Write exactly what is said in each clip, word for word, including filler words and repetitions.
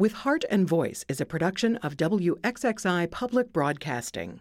With Heart and Voice is a production of W X X I Public Broadcasting.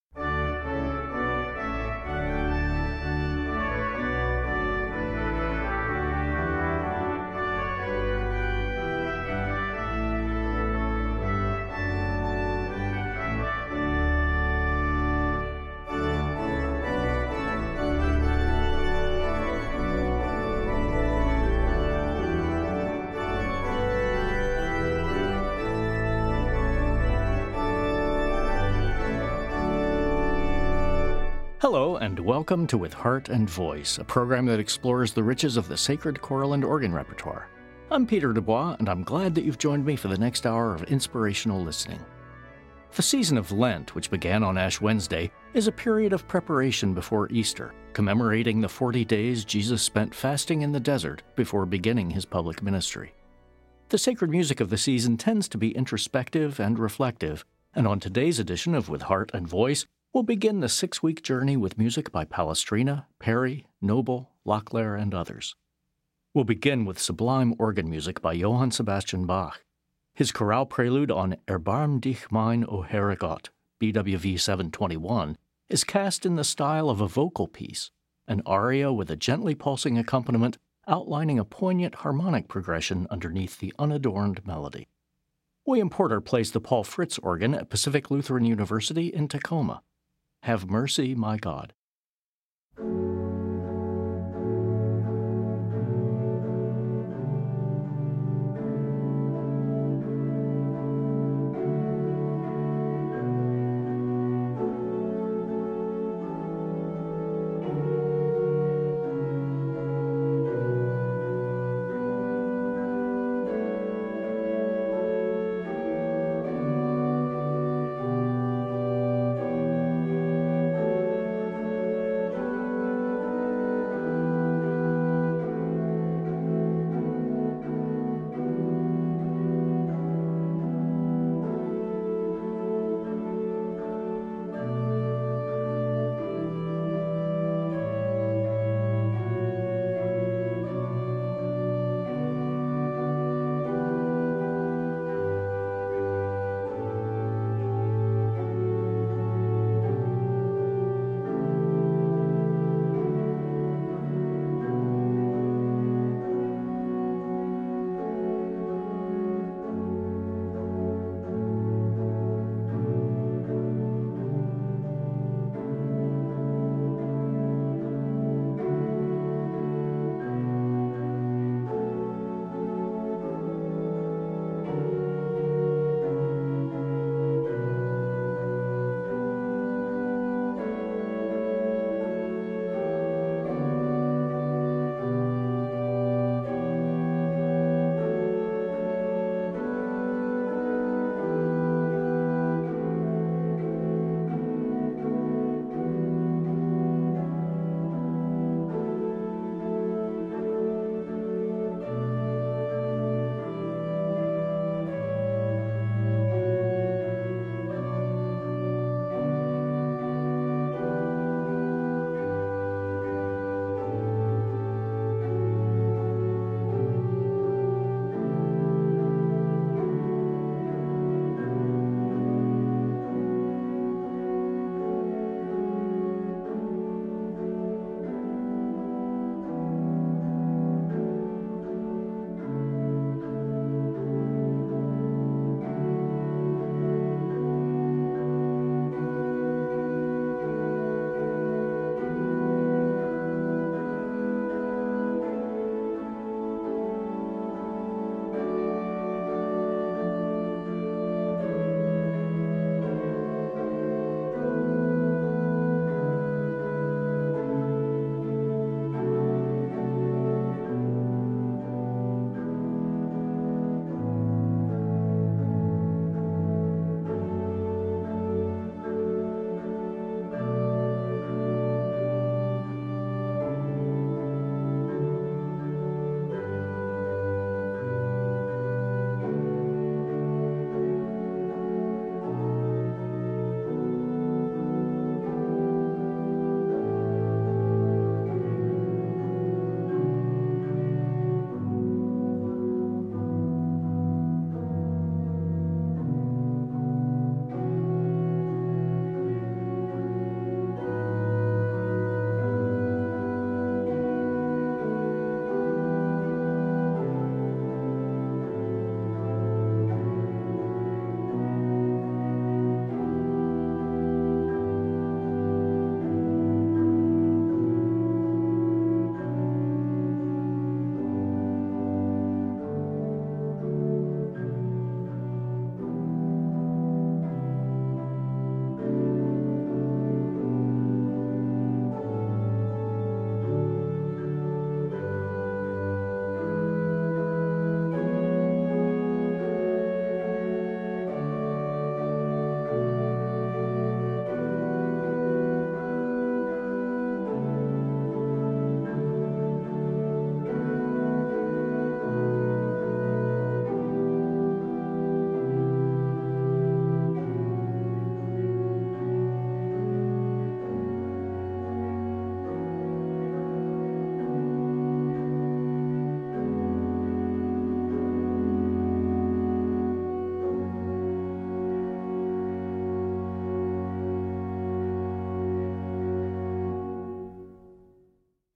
Hello, and welcome to With Heart and Voice, a program that explores the riches of the sacred choral and organ repertoire. I'm Peter Dubois, and I'm glad that you've joined me for the next hour of inspirational listening. The season of Lent, which began on Ash Wednesday, is a period of preparation before Easter, commemorating the forty days Jesus spent fasting in the desert before beginning his public ministry. The sacred music of the season tends to be introspective and reflective, and on today's edition of With Heart and Voice, we'll begin the six-week journey with music by Palestrina, Perry, Noble, Lochler, and others. We'll begin with sublime organ music by Johann Sebastian Bach. His chorale prelude on Erbarm dich mein, O Herre Gott, B W V seven twenty-one, is cast in the style of a vocal piece, an aria with a gently pulsing accompaniment outlining a poignant harmonic progression underneath the unadorned melody. William Porter plays the Paul Fritz organ at Pacific Lutheran University in Tacoma. Have mercy, my God.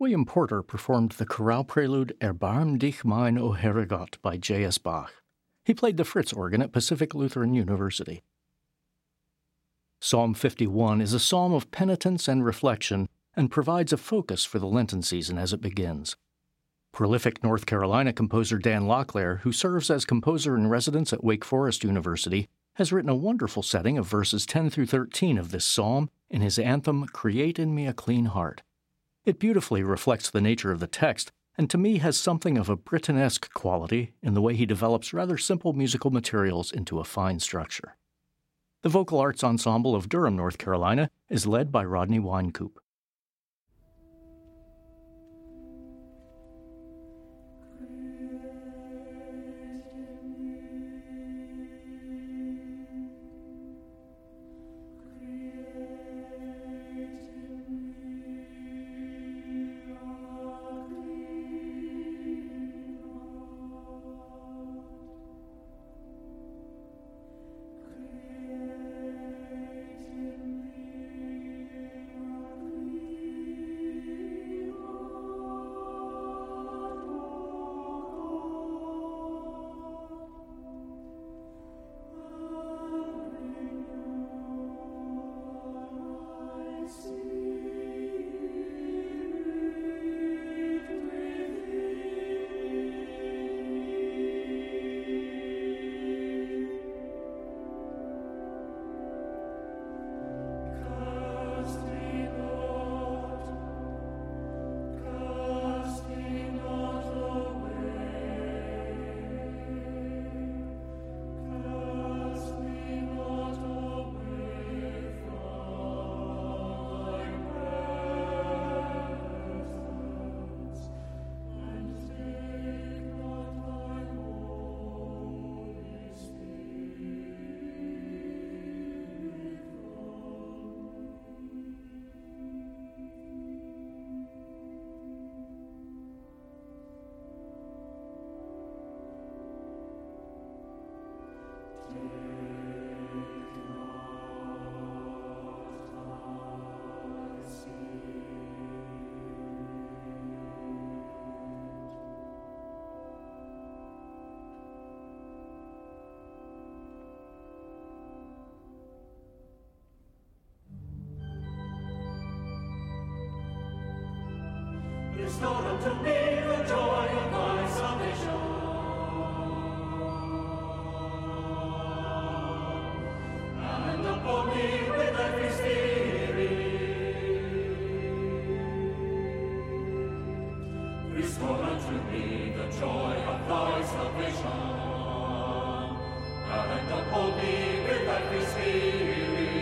William Porter performed the chorale prelude Erbarm dich mein, O Herrgott by J S Bach. He played the Fritz organ at Pacific Lutheran University. Psalm fifty-one is a psalm of penitence and reflection and provides a focus for the Lenten season as it begins. Prolific North Carolina composer Dan Locklear, who serves as composer in residence at Wake Forest University, has written a wonderful setting of verses ten through thirteen of this psalm in his anthem, Create in Me a Clean Heart. It beautifully reflects the nature of the text, and to me has something of a Britanesque quality in the way he develops rather simple musical materials into a fine structure. The Vocal Arts Ensemble of Durham, North Carolina, is led by Rodney Wynkoop. Restore unto me the joy of thy salvation, and upon me with every spirit. Restore unto me the joy of thy salvation, and upon me with every spirit.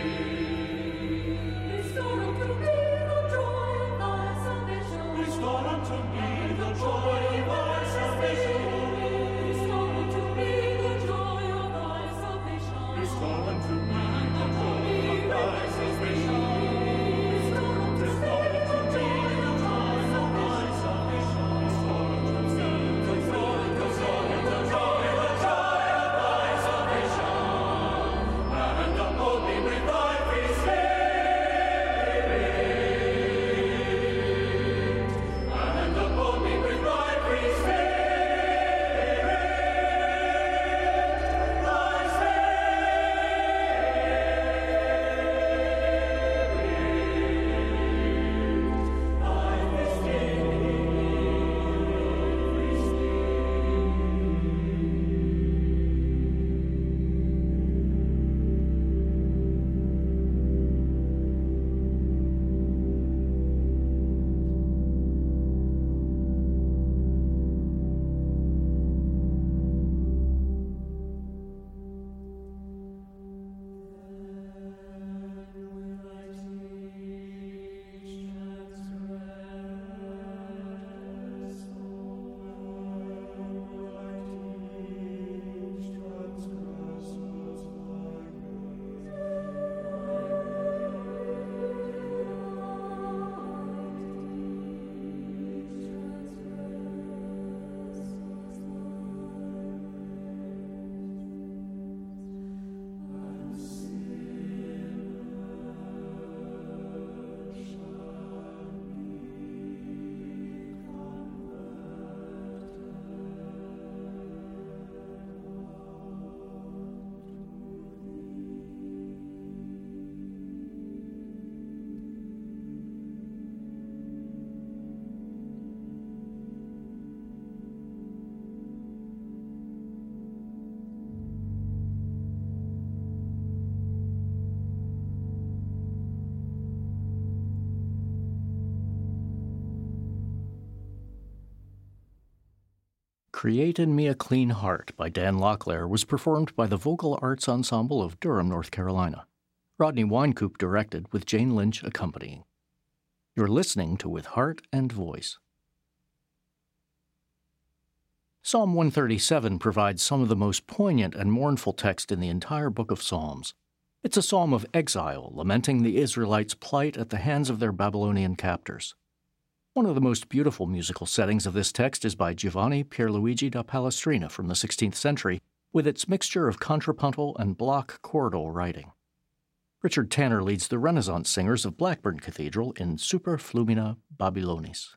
Restore unto me the joy of thy salvation. Restore unto me the joy of thy salvation. Restore unto me the joy of thy salvation. Restore unto me the joy of thy salvation. Restore unto me the joy of thy salvation. Restore unto me the joy, the joy, the joy, the joy of thy salvation. And upon Create in Me a Clean Heart by Dan Locklear was performed by the Vocal Arts Ensemble of Durham, North Carolina. Rodney Winecoop directed, with Jane Lynch accompanying. You're listening to With Heart and Voice. Psalm one thirty-seven provides some of the most poignant and mournful text in the entire book of Psalms. It's a psalm of exile, lamenting the Israelites' plight at the hands of their Babylonian captors. One of the most beautiful musical settings of this text is by Giovanni Pierluigi da Palestrina from the sixteenth century, with its mixture of contrapuntal and block chordal writing. Richard Tanner leads the Renaissance singers of Blackburn Cathedral in Super Flumina Babylonis.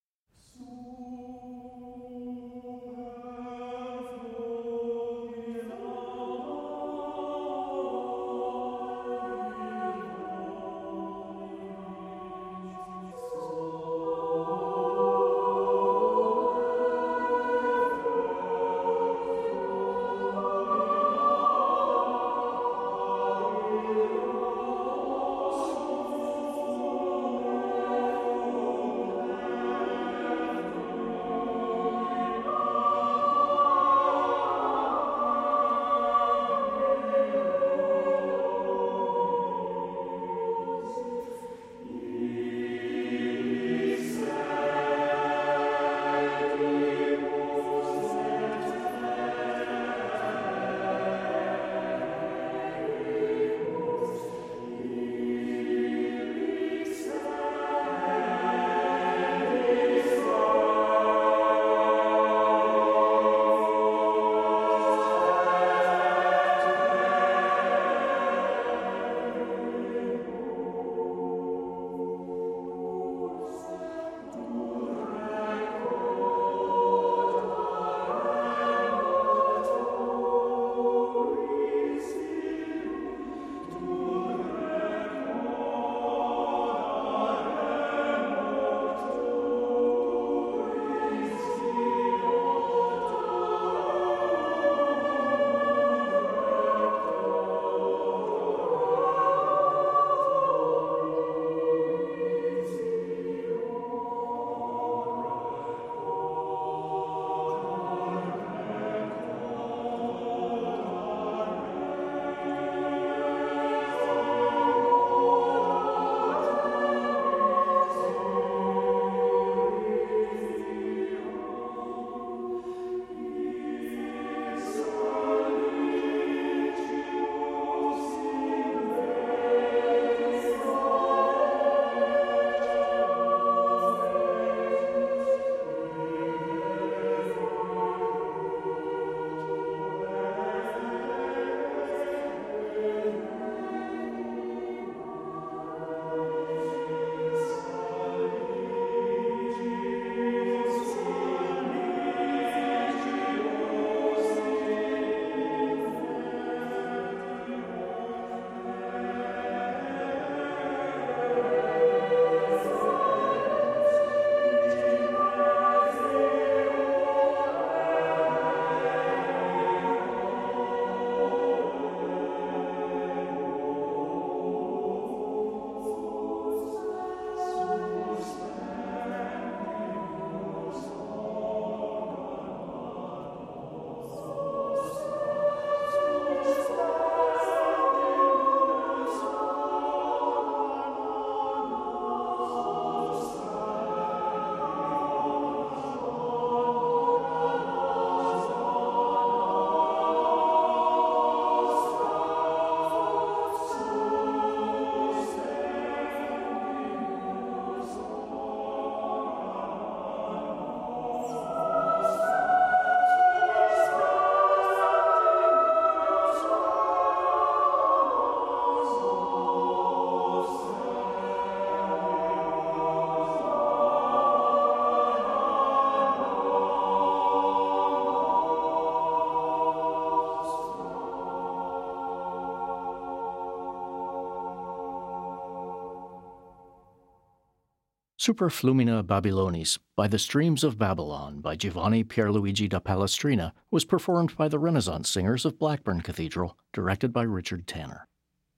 Super Flumina Babylonis by the Streams of Babylon by Giovanni Pierluigi da Palestrina was performed by the Renaissance singers of Blackburn Cathedral, directed by Richard Tanner.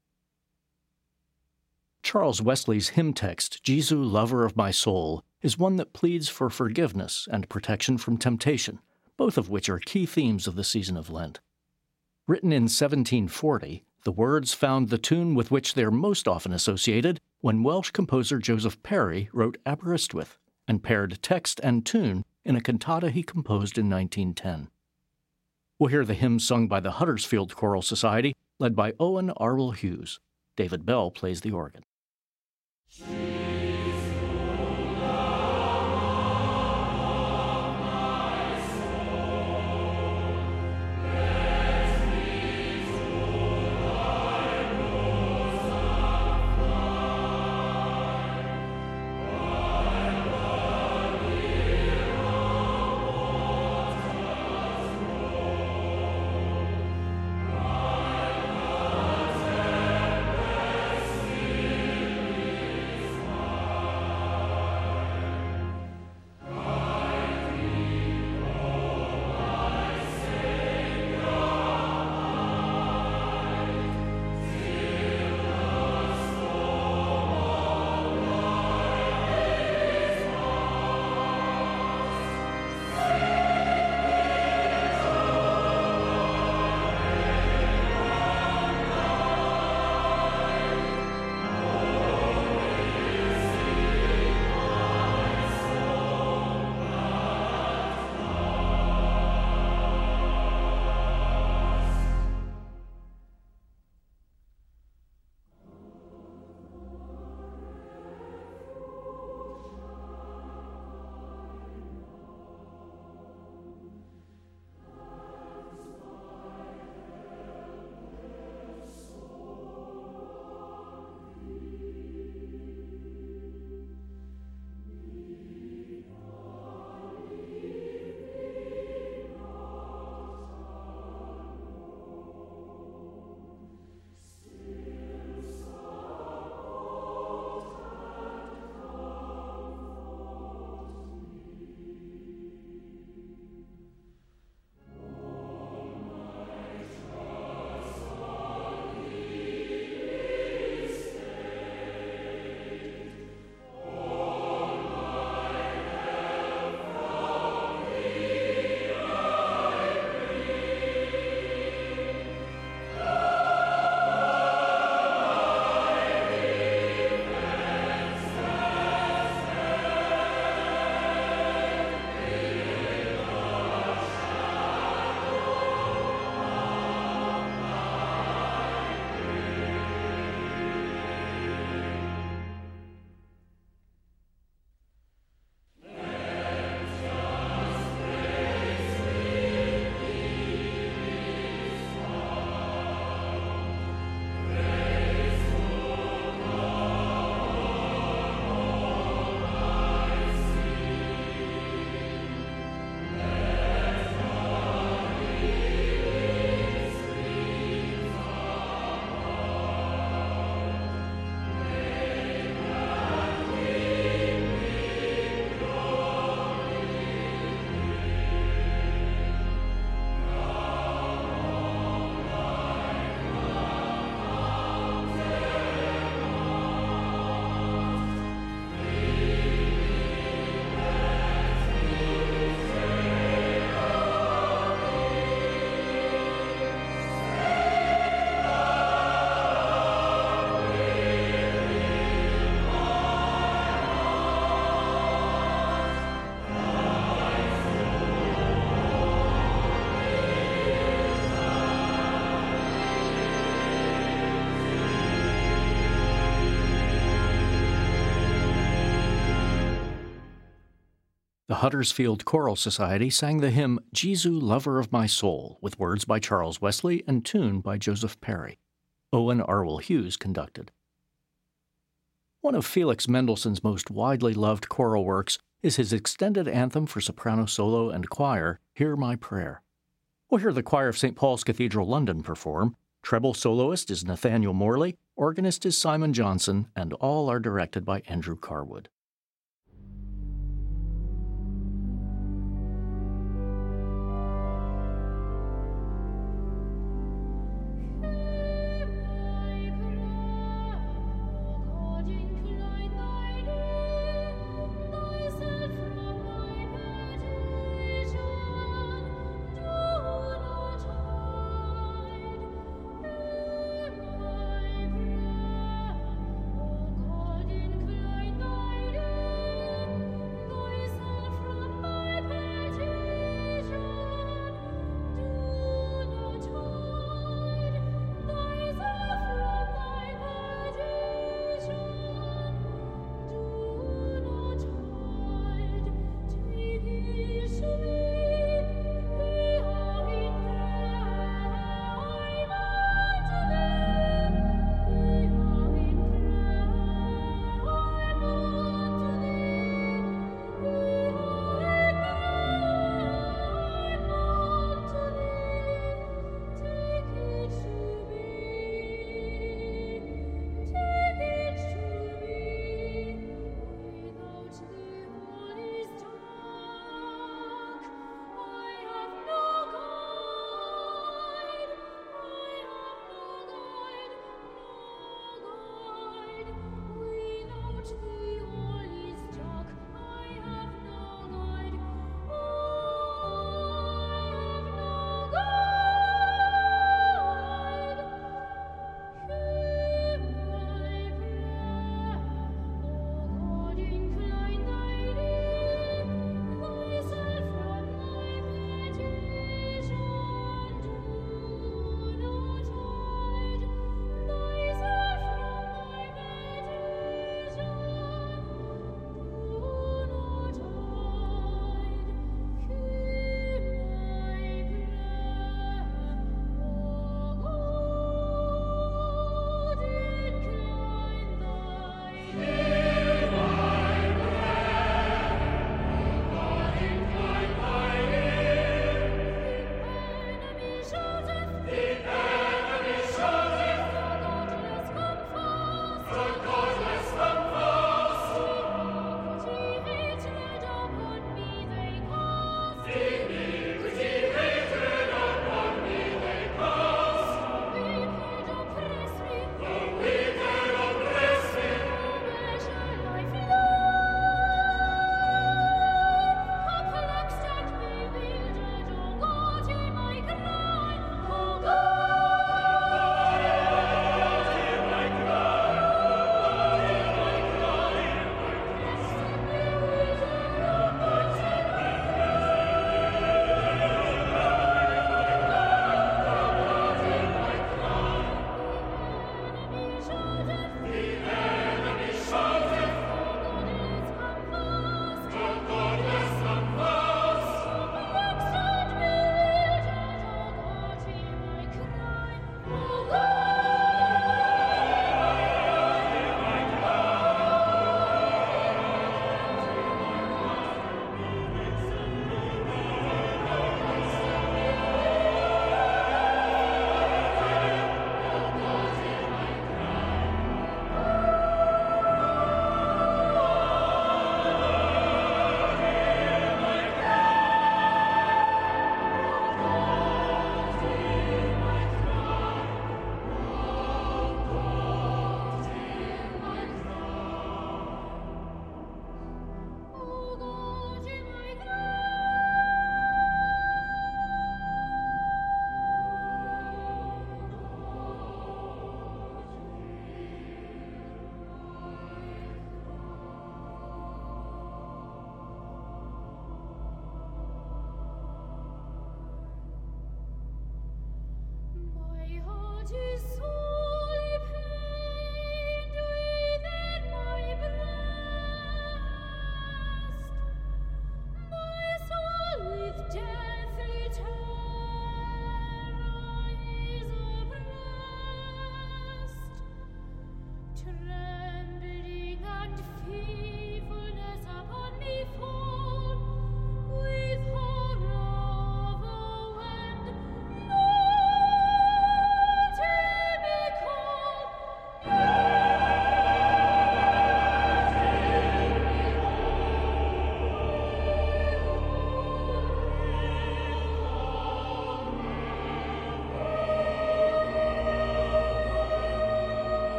Charles Wesley's hymn text, "Jesu, Lover of My Soul," is one that pleads for forgiveness and protection from temptation, both of which are key themes of the season of Lent. Written in seventeen forty, the words found the tune with which they are most often associated when Welsh composer Joseph Parry wrote Aberystwyth and paired text and tune in a cantata he composed in nineteen ten. We'll hear the hymn sung by the Huddersfield Choral Society, led by Owen Arwell Hughes. David Bell plays the organ. The Huddersfield Choral Society sang the hymn Jesu, Lover of My Soul, with words by Charles Wesley and tune by Joseph Parry. Owen Arwell Hughes conducted. One of Felix Mendelssohn's most widely loved choral works is his extended anthem for soprano solo and choir, Hear My Prayer. We'll hear the choir of Saint Paul's Cathedral, London perform. Treble soloist is Nathaniel Morley, organist is Simon Johnson, and all are directed by Andrew Carwood.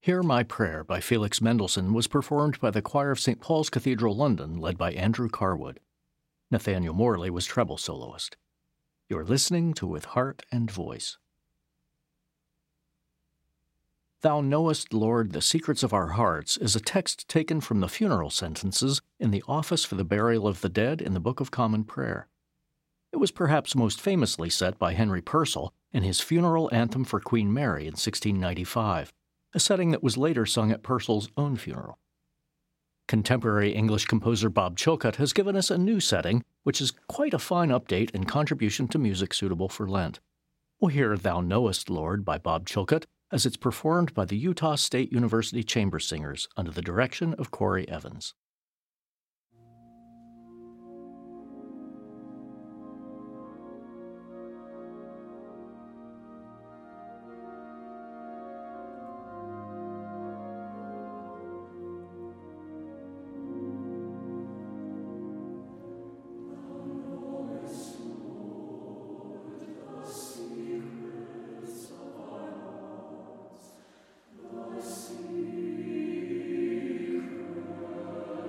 Hear My Prayer by Felix Mendelssohn was performed by the choir of Saint Paul's Cathedral, London, led by Andrew Carwood. Nathaniel Morley was treble soloist. You're listening to With Heart and Voice. Thou knowest, Lord, the secrets of our hearts is a text taken from the funeral sentences in the Office for the Burial of the Dead in the Book of Common Prayer. It was perhaps most famously set by Henry Purcell in his funeral anthem for Queen Mary in sixteen ninety-five, a setting that was later sung at Purcell's own funeral. Contemporary English composer Bob Chilcott has given us a new setting, which is quite a fine update and contribution to music suitable for Lent. We'll hear Thou Knowest, Lord by Bob Chilcott as it's performed by the Utah State University Chamber Singers under the direction of Corey Evans. Secrets of our hearts, the secrets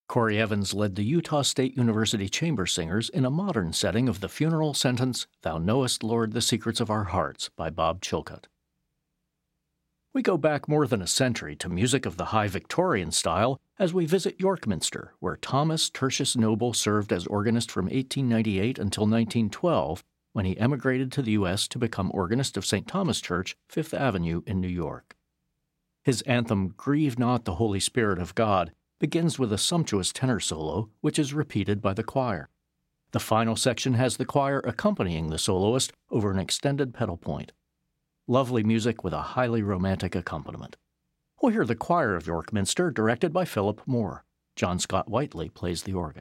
Corey Evans led the Utah State University Chamber Singers in a modern setting of the funeral sentence, "Thou knowest, Lord, the secrets of our hearts," by Bob Chilcutt. We go back more than a century to music of the High Victorian style as we visit York Minster, where Thomas Tertius Noble served as organist from eighteen ninety-eight until nineteen twelve, when he emigrated to the U S to become organist of Saint Thomas Church, Fifth Avenue in New York. His anthem, "Grieve Not the Holy Spirit of God," begins with a sumptuous tenor solo, which is repeated by the choir. The final section has the choir accompanying the soloist over an extended pedal point. Lovely music with a highly romantic accompaniment. We'll hear the choir of York Minster, directed by Philip Moore. John Scott Whiteley plays the organ.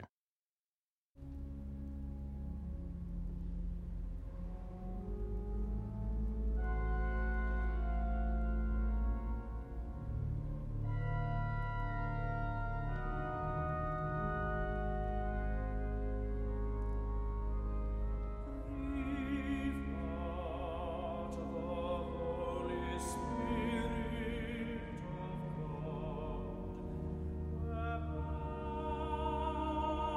Spirit of God,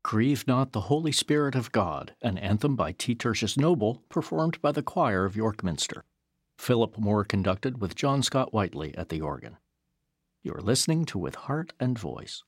Grieve Not the Holy Spirit of God, an anthem by T. Tertius Noble, performed by the choir of York Minster. Philip Moore conducted with John Scott Whiteley at the organ. You're listening to With Heart and Voice.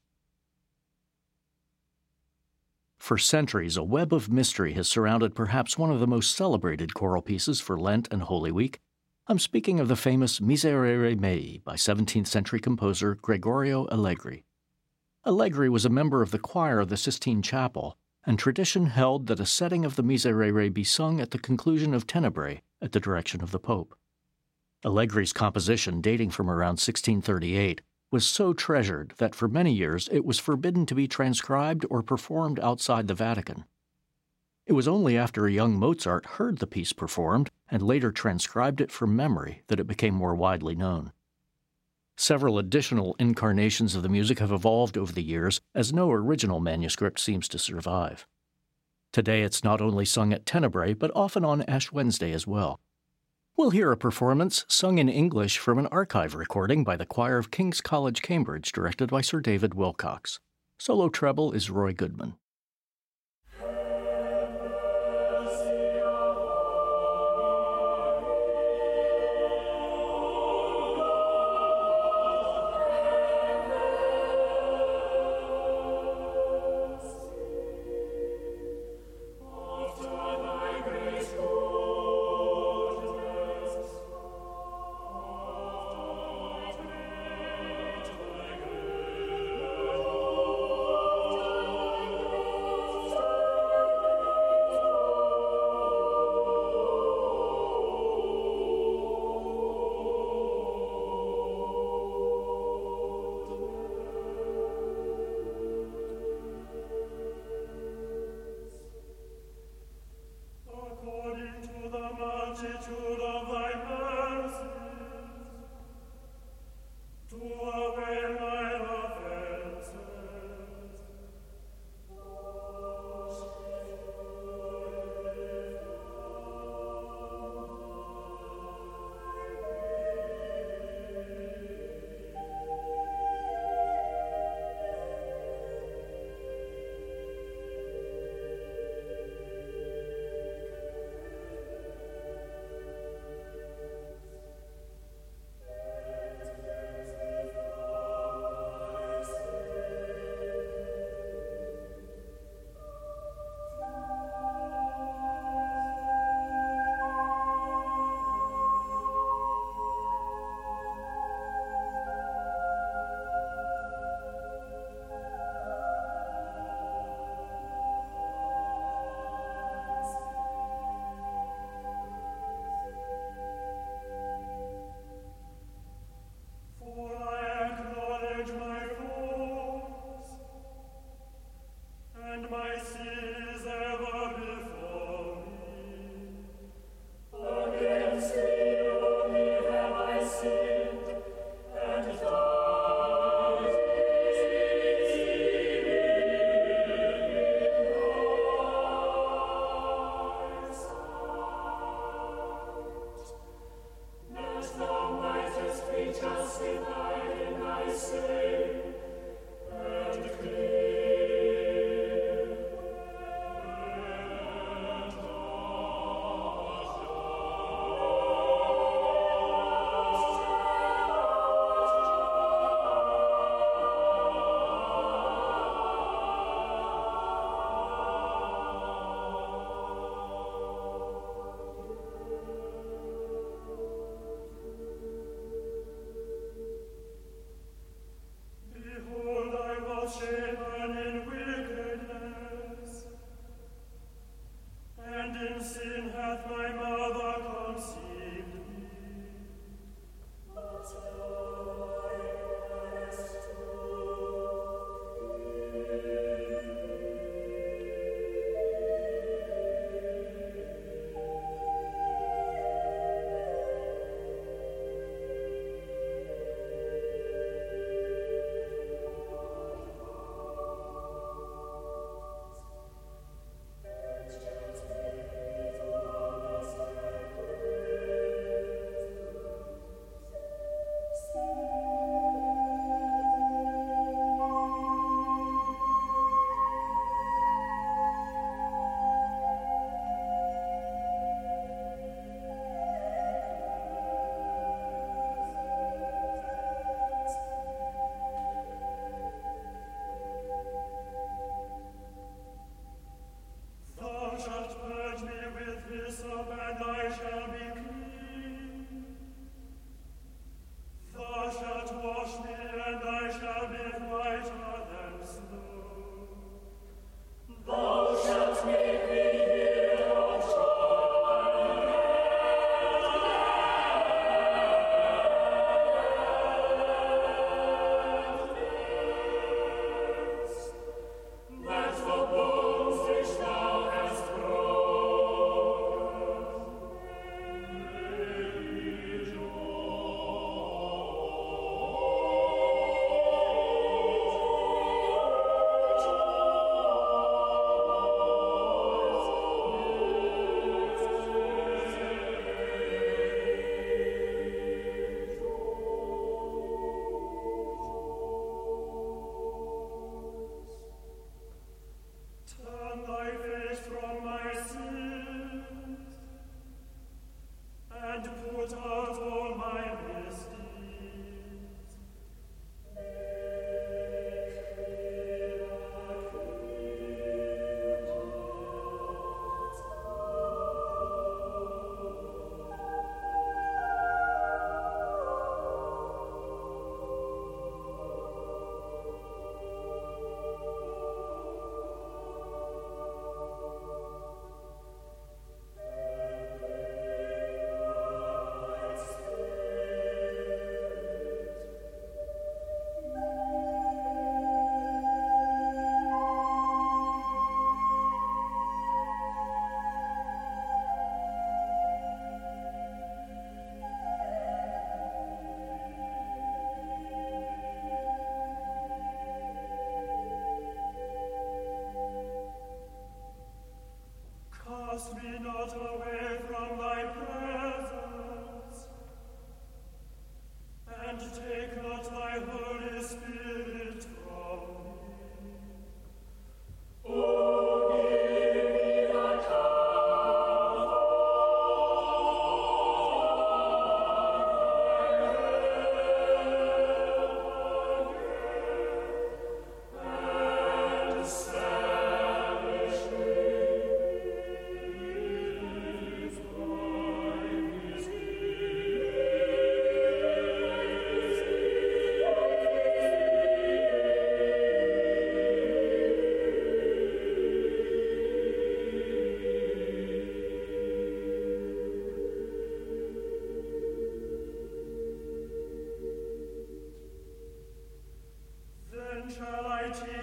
For centuries, a web of mystery has surrounded perhaps one of the most celebrated choral pieces for Lent and Holy Week. I'm speaking of the famous Miserere Mei by seventeenth century composer Gregorio Allegri. Allegri was a member of the choir of the Sistine Chapel, and tradition held that a setting of the Miserere be sung at the conclusion of Tenebrae at the direction of the Pope. Allegri's composition, dating from around sixteen thirty-eight, was so treasured that for many years it was forbidden to be transcribed or performed outside the Vatican. It was only after a young Mozart heard the piece performed and later transcribed it from memory that it became more widely known. Several additional incarnations of the music have evolved over the years, as no original manuscript seems to survive. Today it's not only sung at Tenebrae, but often on Ash Wednesday as well. We'll hear a performance sung in English from an archive recording by the choir of King's College, Cambridge, directed by Sir David Wilcox. Solo treble is Roy Goodman.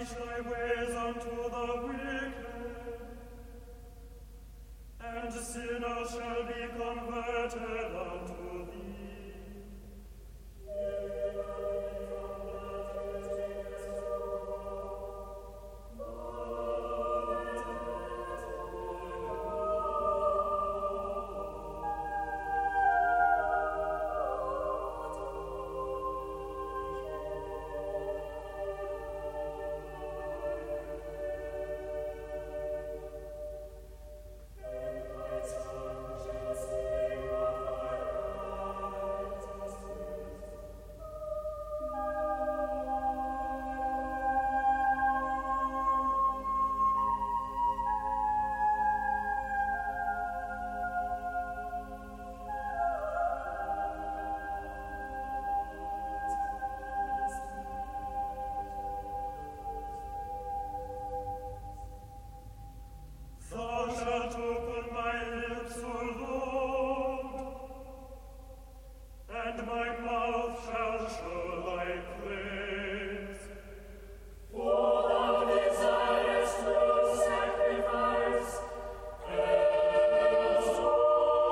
teach thy ways unto the wicked, and sinners shall be converted unto thee. Thou shalt open my lips, O Lord, and my mouth shall show thy praise. For thou desirest true sacrifice, and so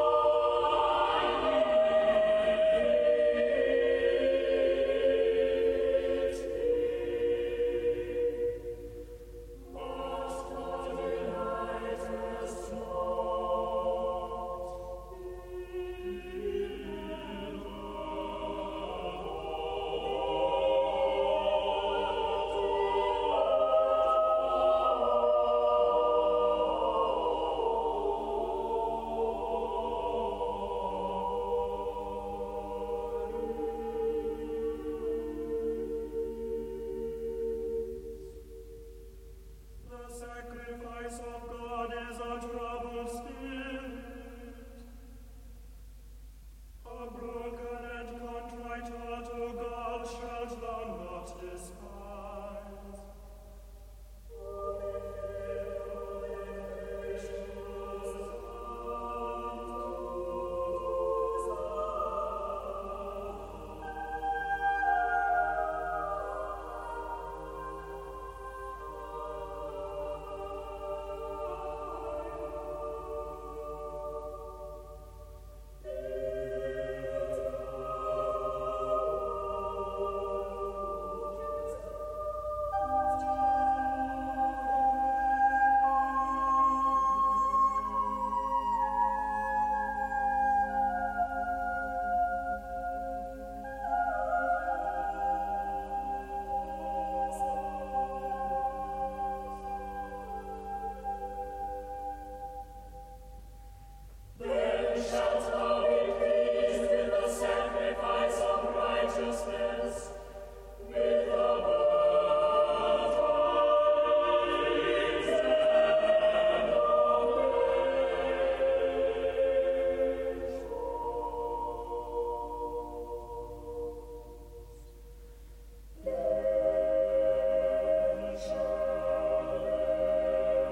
the sacrifice of God is a troubled spirit. A broken and contrite heart, O God, shalt thou not despise. Then shalt thou be pleased with the sacrifice of righteousness, with the burnt offerings and of praise. Then shall they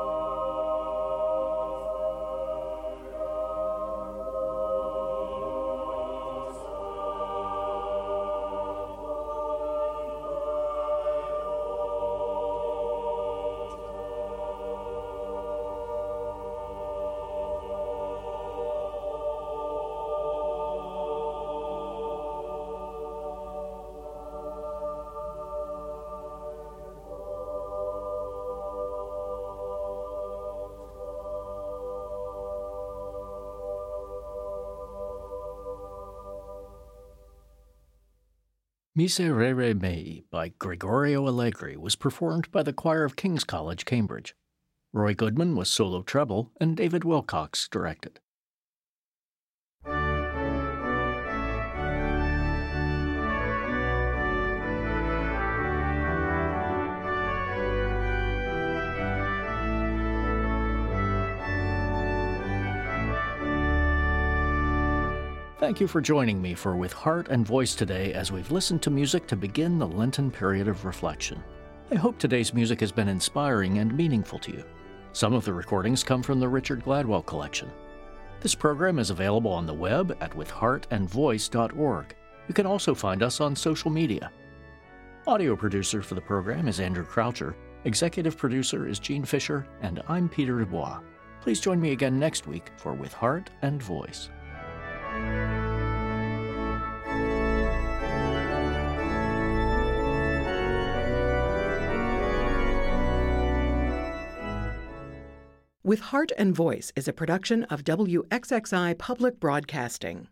Miserere Mei by Gregorio Allegri was performed by the choir of King's College, Cambridge. Roy Goodman was solo treble, and David Wilcox directed. Thank you for joining me for With Heart and Voice today as we've listened to music to begin the Lenten period of reflection. I hope today's music has been inspiring and meaningful to you. Some of the recordings come from the Richard Gladwell collection. This program is available on the web at with heart and voice dot org. You can also find us on social media. Audio producer for the program is Andrew Croucher. Executive producer is Gene Fisher, and I'm Peter Dubois. Please join me again next week for With Heart and Voice. With Heart and Voice is a production of W X X I Public Broadcasting.